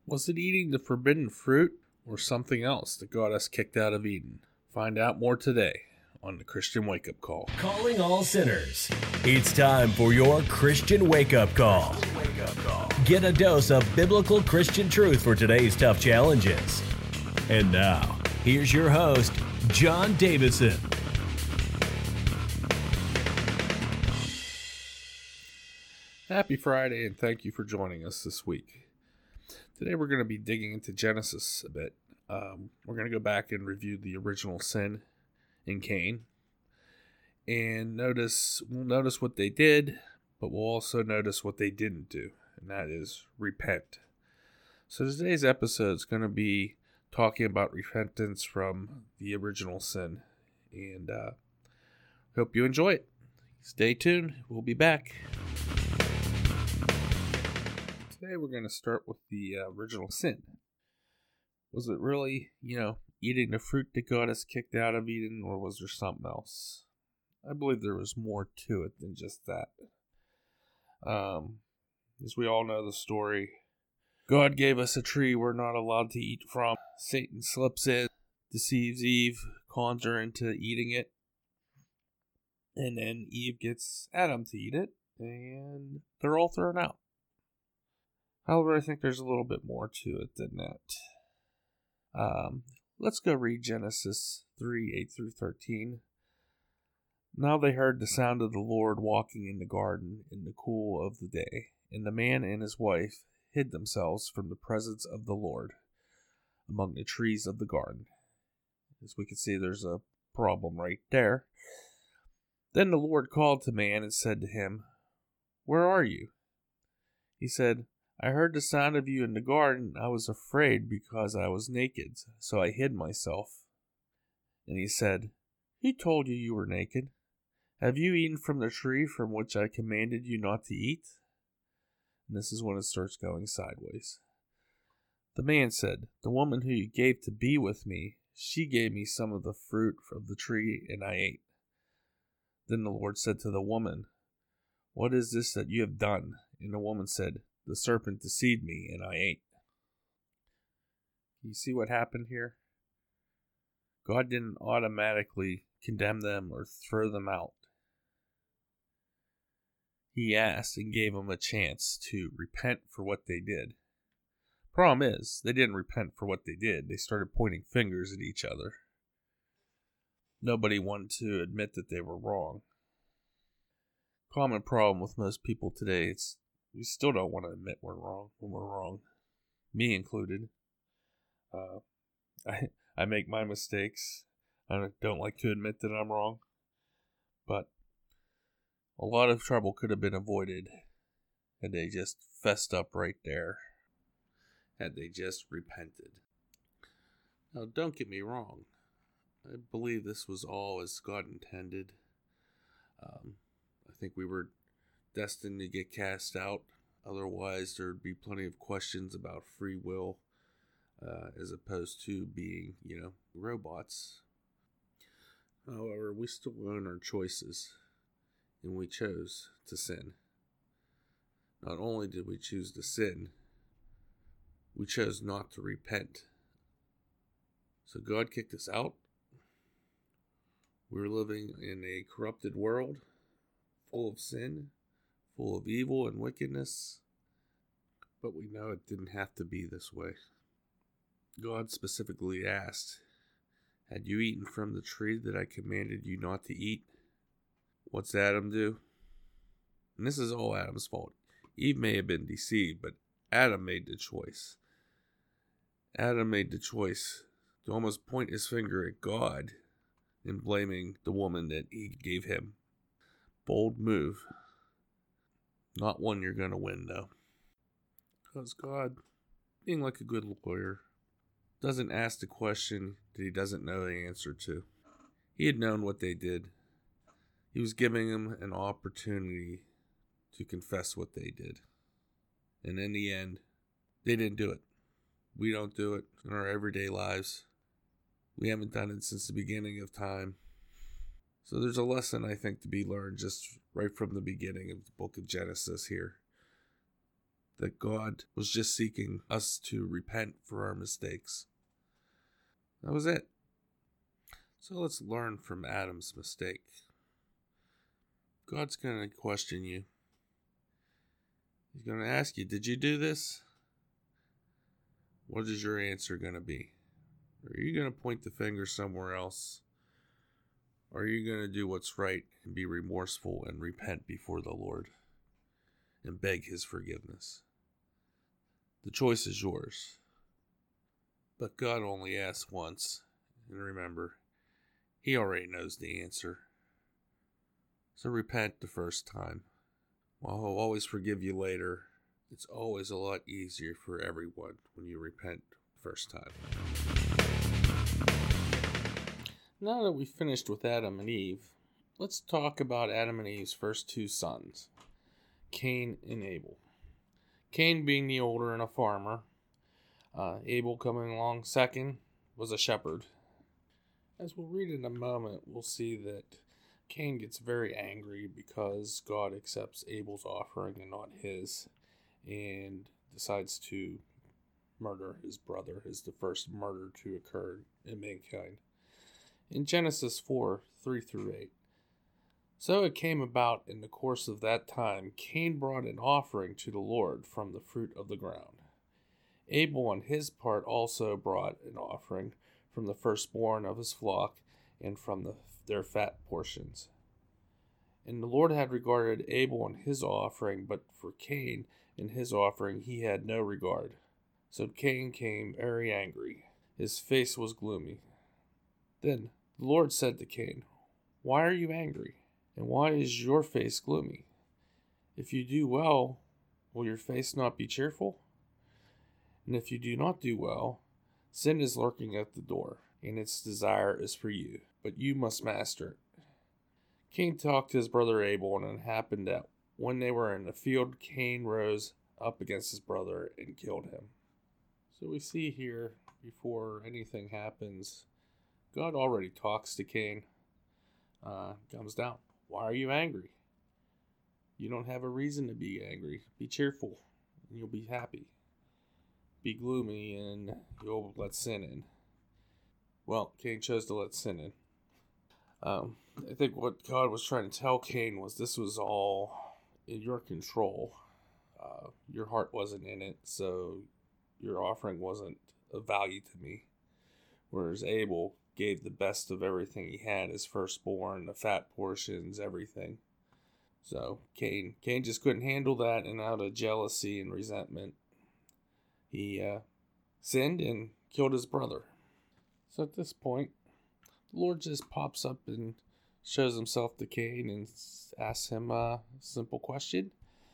Was it eating the forbidden fruit or something else that got us kicked out of Eden? Find out more today on the Christian Wake Up Call. Calling all sinners. It's time for your Christian Wake Up Call. Get a dose of biblical Christian truth for today's tough challenges. And now, here's your host, John Davison. Happy Friday, and thank you for joining us this week. Today we're going to be digging into Genesis a bit. We're going to go back and review the original sin in Cain, and we'll notice what they did, but we'll also notice what they didn't do, and that is repent. So today's episode is going to be talking about repentance from the original sin, and hope you enjoy it. Stay tuned. We'll be back. Today we're going to start with the original sin. Was it really, eating the fruit that got us kicked out of Eden, or was there something else? I believe there was more to it than just that. As we all know the story, God gave us a tree we're not allowed to eat from. Satan slips in, deceives Eve, cons her into eating it, and then Eve gets Adam to eat it, and they're all thrown out. However, I think there's a little bit more to it than that. Let's go read Genesis 3:8-13. Now they heard the sound of the Lord walking in the garden in the cool of the day, and the man and his wife hid themselves from the presence of the Lord among the trees of the garden. As we can see, there's a problem right there. Then the Lord called to man and said to him, "Where are you?" He said, "I heard the sound of you in the garden. I was afraid because I was naked, so I hid myself." And he said, "Who told you you were naked? Have you eaten from the tree from which I commanded you not to eat?" And this is when it starts going sideways. The man said, "The woman who you gave to be with me, she gave me some of the fruit of the tree, and I ate." Then the Lord said to the woman, "What is this that you have done?" And the woman said, "The serpent deceived me, and I ate." You see what happened here? God didn't automatically condemn them or throw them out. He asked and gave them a chance to repent for what they did. Problem is, they didn't repent for what they did. They started pointing fingers at each other. Nobody wanted to admit that they were wrong. Common problem with most people today is we still don't want to admit we're wrong when we're wrong. Me included. I make my mistakes. I don't like to admit that I'm wrong. But a lot of trouble could have been avoided had they just fessed up right there. Had they just repented. Now, don't get me wrong. I believe this was all as God intended. I think we were destined to get cast out. Otherwise, there would be plenty of questions about free will, as opposed to being, robots. However, we still own our choices, and we chose to sin. Not only did we choose to sin, we chose not to repent. So God kicked us out. We were living in a corrupted world, full of sin, full of evil and wickedness. But we know it didn't have to be this way. God specifically asked, "Had you eaten from the tree that I commanded you not to eat?" What's Adam do? And this is all Adam's fault. Eve may have been deceived, but Adam made the choice. Adam made the choice to almost point his finger at God in blaming the woman that he gave him. Bold move. Not one you're going to win, though. Because God, being like a good lawyer, doesn't ask the question that he doesn't know the answer to. He had known what they did. He was giving them an opportunity to confess what they did. And in the end, they didn't do it. We don't do it in our everyday lives. We haven't done it since the beginning of time. So there's a lesson, I think, to be learned just right from the beginning of the book of Genesis here. that God was just seeking us to repent for our mistakes. That was it. So let's learn from Adam's mistake. God's going to question you. He's going to ask you, did you do this? What is your answer going to be? Are you going to point the finger somewhere else? Or are you going to do what's right and be remorseful and repent before the Lord and beg His forgiveness? The choice is yours. But God only asks once. And remember, He already knows the answer. So repent the first time. While He'll always forgive you later, it's always a lot easier for everyone when you repent the first time. Now that we've finished with Adam and Eve, let's talk about Adam and Eve's first two sons, Cain and Abel. Cain being the older and a farmer, Abel coming along second, was a shepherd. As we'll read in a moment, we'll see that Cain gets very angry because God accepts Abel's offering and not his, and decides to murder his brother as the first murder to occur in mankind. In Genesis 4, 3-8. So it came about in the course of that time, Cain brought an offering to the Lord from the fruit of the ground. Abel on his part also brought an offering from the firstborn of his flock and from their fat portions. And the Lord had regarded Abel and his offering, but for Cain and his offering he had no regard. So Cain came very angry. His face was gloomy. Then the Lord said to Cain, "Why are you angry? And why is your face gloomy? If you do well, will your face not be cheerful? And if you do not do well, sin is lurking at the door, and its desire is for you, but you must master it." Cain talked to his brother Abel, and it happened that when they were in the field, Cain rose up against his brother and killed him. So we see here, before anything happens, God already talks to Cain. Comes down. Why are you angry? You don't have a reason to be angry. Be cheerful, and you'll be happy. Be gloomy, and you'll let sin in. Well, Cain chose to let sin in. I think what God was trying to tell Cain was this was all in your control. Your heart wasn't in it, so your offering wasn't of value to me. Whereas Abel gave the best of everything he had, his firstborn, the fat portions, everything. So Cain just couldn't handle that, and out of jealousy and resentment, he sinned and killed his brother. So at this point, the Lord just pops up and shows himself to Cain and asks him a simple question.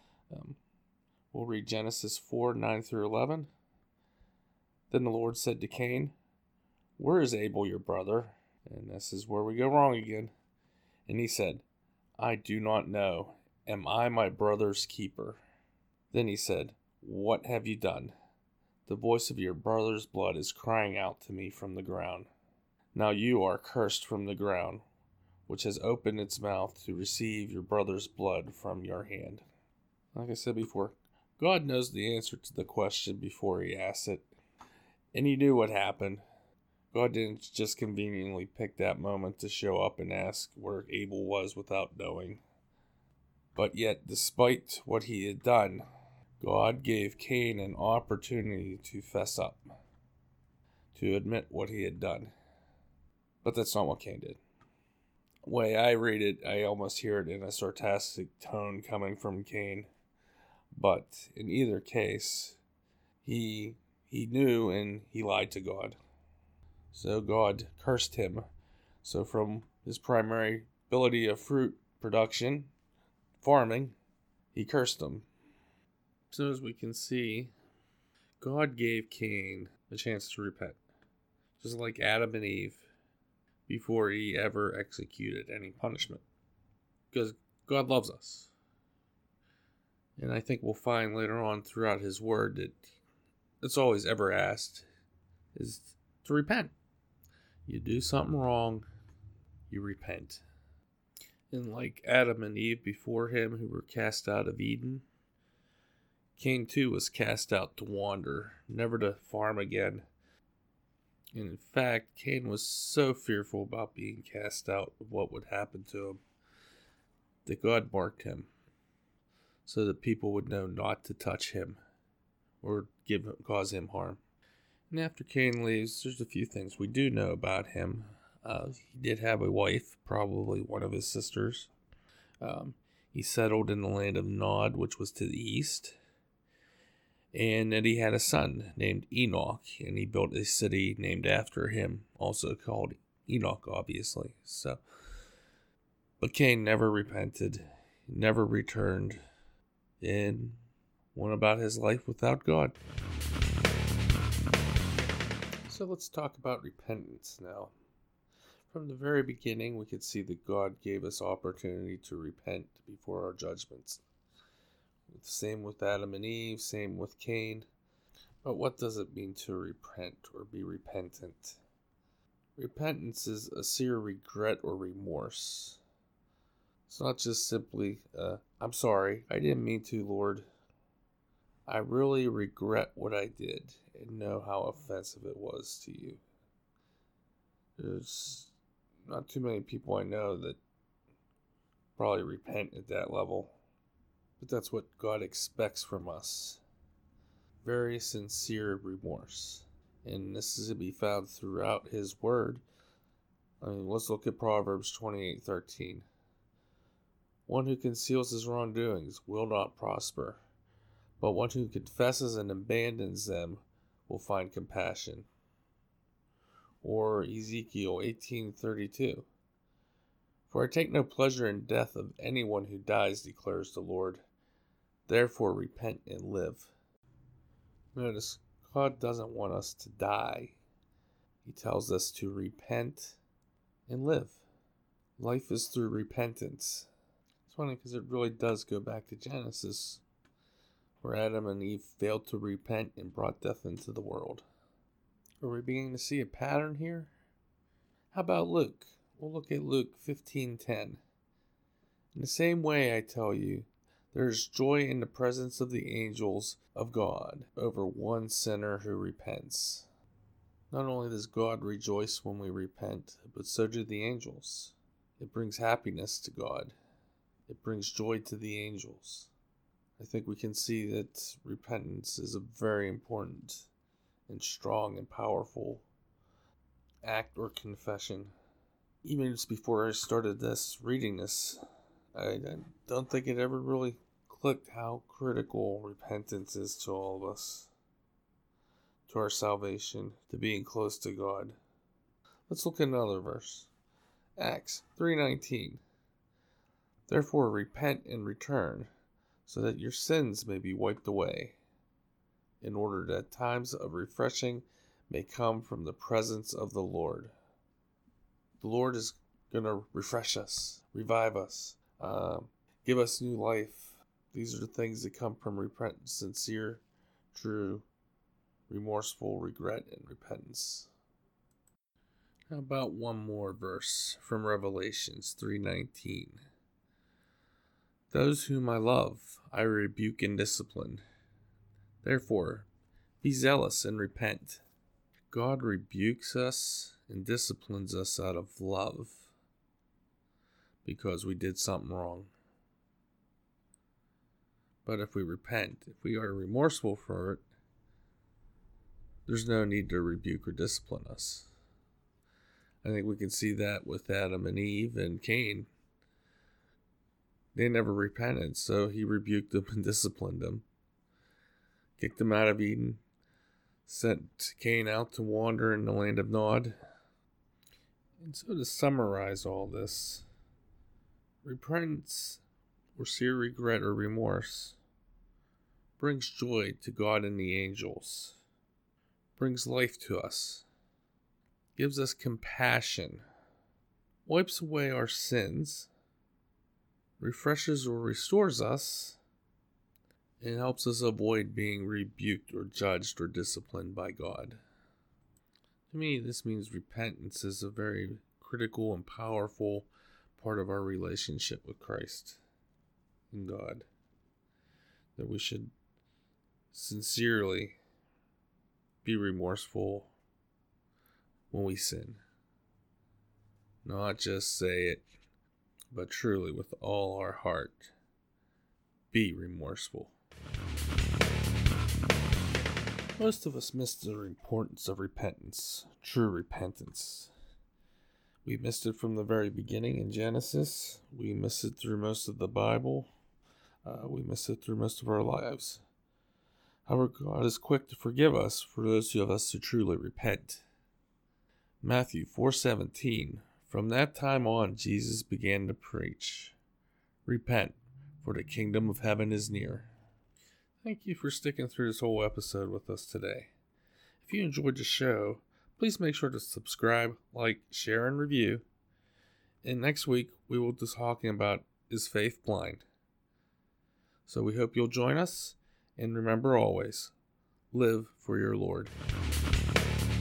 We'll read Genesis 4, 9-11. Then the Lord said to Cain, "Where is Abel your brother?" And this is where we go wrong again. And he said, "I do not know. Am I my brother's keeper?" Then he said, "What have you done? The voice of your brother's blood is crying out to me from the ground. Now you are cursed from the ground, which has opened its mouth to receive your brother's blood from your hand." Like I said before, God knows the answer to the question before he asks it. And he knew what happened. God didn't just conveniently pick that moment to show up and ask where Abel was without knowing. But yet, despite what he had done, God gave Cain an opportunity to fess up, to admit what he had done. But that's not what Cain did. The way I read it, I almost hear it in a sarcastic tone coming from Cain. But in either case, he knew and he lied to God. So God cursed him. So from his primary ability of fruit production, farming, he cursed him. So as we can see, God gave Cain a chance to repent, just like Adam and Eve, before he ever executed any punishment. Because God loves us. And I think we'll find later on throughout his word that it's always ever asked is to repent. You do something wrong, you repent. And like Adam and Eve before him who were cast out of Eden, Cain too was cast out to wander, never to farm again. And in fact, Cain was so fearful about being cast out of what would happen to him that God marked him so that people would know not to touch him or cause him harm. And after Cain leaves, there's a few things we do know about him. He did have a wife, probably one of his sisters. He settled in the land of Nod, which was to the east. And that he had a son named Enoch, and he built a city named after him, also called Enoch, obviously. But Cain never repented, never returned, and went about his life without God. So let's talk about repentance now. From the very beginning, we could see that God gave us opportunity to repent before our judgments. Same with Adam and Eve, same with Cain. But what does it mean to repent or be repentant? Repentance is a sincere regret or remorse. It's not just simply, I'm sorry, I didn't mean to, Lord. I really regret what I did and know how offensive it was to you. There's not too many people I know that probably repent at that level. But that's what God expects from us. Very sincere remorse. And this is to be found throughout His Word. Let's look at Proverbs 28:13. One who conceals his wrongdoings will not prosper, but one who confesses and abandons them will find compassion. Or Ezekiel 18:32. For I take no pleasure in death of anyone who dies, declares the Lord. Therefore repent and live. Notice, God doesn't want us to die. He tells us to repent and live. Life is through repentance. It's funny because it really does go back to Genesis, where Adam and Eve failed to repent and brought death into the world. Are we beginning to see a pattern here? How about Luke? We'll look at Luke 15:10. In the same way, I tell you, there is joy in the presence of the angels of God over one sinner who repents. Not only does God rejoice when we repent, but so do the angels. It brings happiness to God. It brings joy to the angels. I think we can see that repentance is a very important and strong and powerful act or confession. Even just before I started reading this, I don't think it ever really clicked how critical repentance is to all of us, to our salvation, to being close to God. Let's look at another verse. Acts 3:19. Therefore repent and return, so that your sins may be wiped away, in order that times of refreshing may come from the presence of the Lord. The Lord is going to refresh us, revive us, give us new life. These are the things that come from repentance, sincere, true, remorseful regret and repentance. How about one more verse from Revelations 3:19? Those whom I love, I rebuke and discipline. Therefore, be zealous and repent. God rebukes us and disciplines us out of love because we did something wrong. But if we repent, if we are remorseful for it, there's no need to rebuke or discipline us. I think we can see that with Adam and Eve and Cain. They never repented, so he rebuked them and disciplined them. Kicked them out of Eden. Sent Cain out to wander in the land of Nod. And so to summarize all this, repentance or sincere regret or remorse brings joy to God and the angels, brings life to us, gives us compassion, wipes away our sins, refreshes or restores us, and helps us avoid being rebuked or judged or disciplined by God. To me, this means repentance is a very critical and powerful part of our relationship with Christ and God. That we should sincerely be remorseful when we sin. Not just say it, but truly with all our heart, be remorseful. Most of us miss the importance of repentance, true repentance. We missed it from the very beginning in Genesis. We miss it through most of the Bible. We miss it through most of our lives. However, God is quick to forgive us for those of us who truly repent. Matthew 4:17. From that time on, Jesus began to preach, "Repent, for the kingdom of heaven is near." Thank you for sticking through this whole episode with us today. If you enjoyed the show, please make sure to subscribe, like, share, and review. And next week, we will be talking about, is faith blind? So we hope you'll join us, and remember always, live for your Lord.